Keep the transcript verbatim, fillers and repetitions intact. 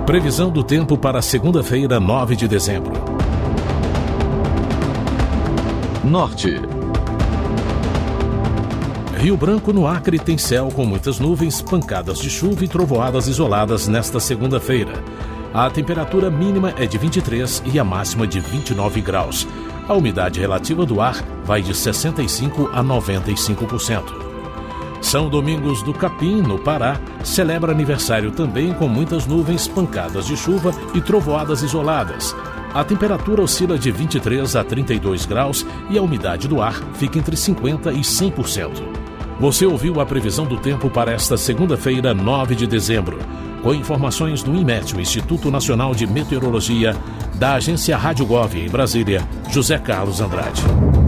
Previsão do tempo para segunda-feira, nove de dezembro. Norte. Rio Branco, no Acre, tem céu com muitas nuvens, pancadas de chuva e trovoadas isoladas nesta segunda-feira. A temperatura mínima é de vinte e três e a máxima de vinte e nove graus. A umidade relativa do ar vai de sessenta e cinco a noventa e cinco por cento. São Domingos do Capim, no Pará, celebra aniversário também com muitas nuvens, pancadas de chuva e trovoadas isoladas. A temperatura oscila de vinte e três a trinta e dois graus e a umidade do ar fica entre cinquenta e cem por cento. Você ouviu a previsão do tempo para esta segunda-feira, nove de dezembro, com informações do INMET, o Instituto Nacional de Meteorologia, da agência Rádio Gov em Brasília, José Carlos Andrade.